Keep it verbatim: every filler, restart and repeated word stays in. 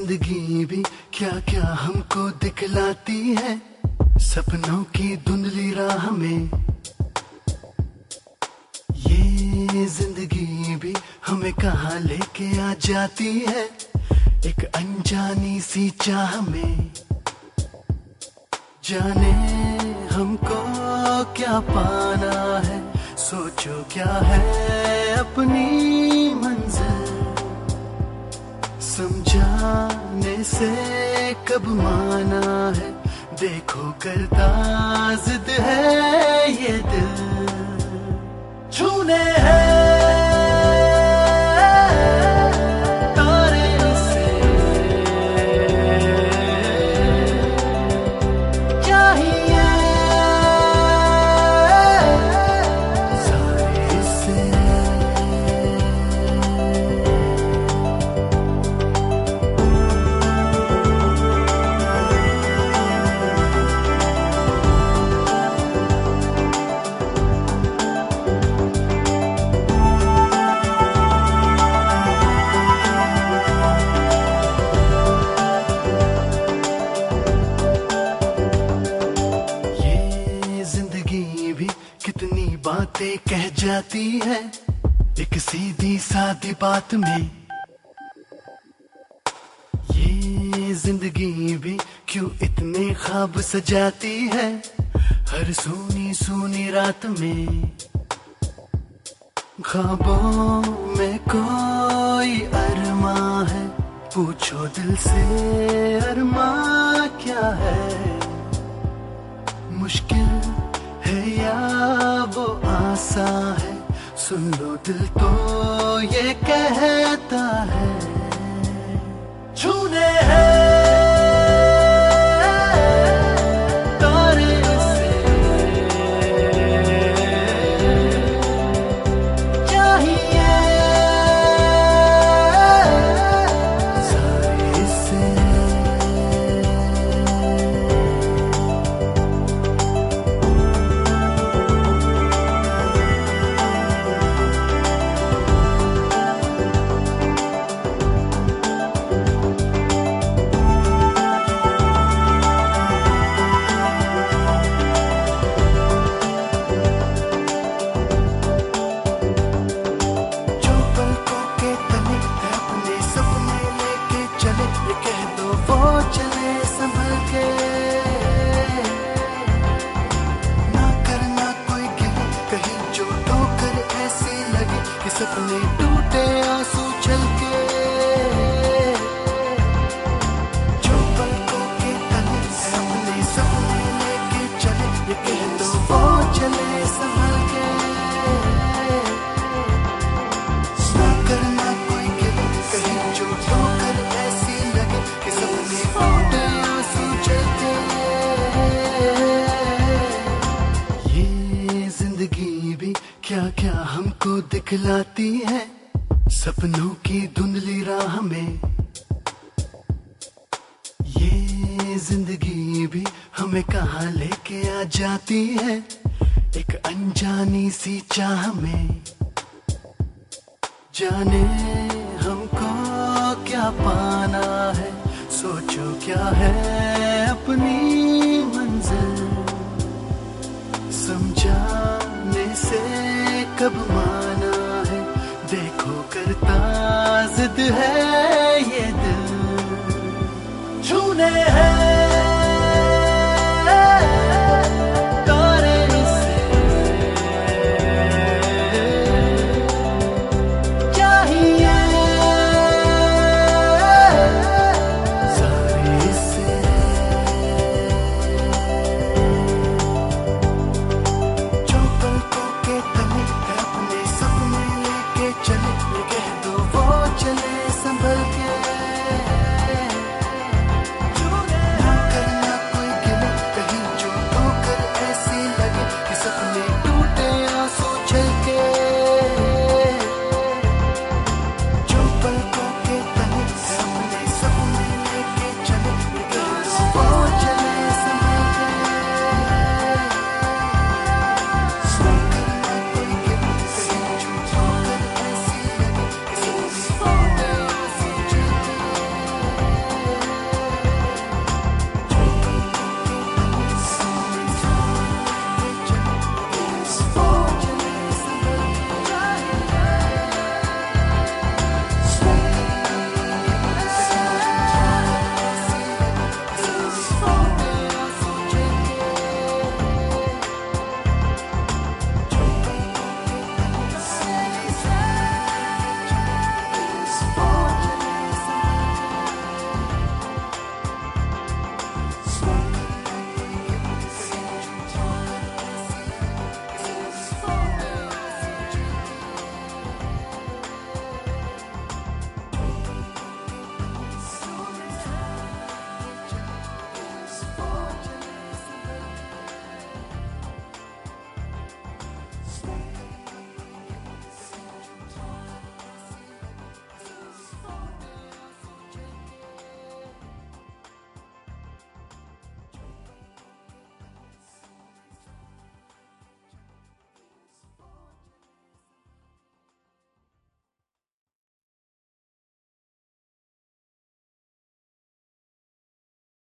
जिंदगी भी क्या क्या हमको दिखलाती है, सपनों की धुंधली राह में। ये जिंदगी भी हमें कहाँ लेके आ जाती है, एक अनजानी सी चाह में। जाने हमको क्या पाना है, सोचो क्या है अपनी मंजिल। समझाने से कब माना है, देखो करता जिद है ये दिल। छूने हैं तारे से, चाहिए सारे से। कितनी बातें कह जाती है एक सीधी सादी बात में। ये जिंदगी भी क्यों इतने ख्वाब सजाती है हर सूनी सूनी रात में। ख्वाबों में कोई अरमा है, पूछो दिल से अरमा क्या है। मुश्किल है या वो आसा है, सुन लो दिल तो ये कहता है। छूने हैं तारे से, चाहिए सारे से। सपने टूटे आंसू छलके, जो पलकों के तले सपने सपने लेके चले, ये कह दो वो चले संभल के। ना करना कोई गिले, कहीं जो ठोकर ऐसी लगे कि सपने टूटे आंसू छलके। ये जिंदगी भी क्या क्या हमको दिखलाती है, सपनों की धुंधली राह में। ये जिंदगी भी हमें कहाँ लेके आ जाती है, एक अनजानी सी चाह में। जाने हमको क्या पाना है, सोचो क्या है अपनी मंजिल। समझाने से कब माना है, देखो करता जिद है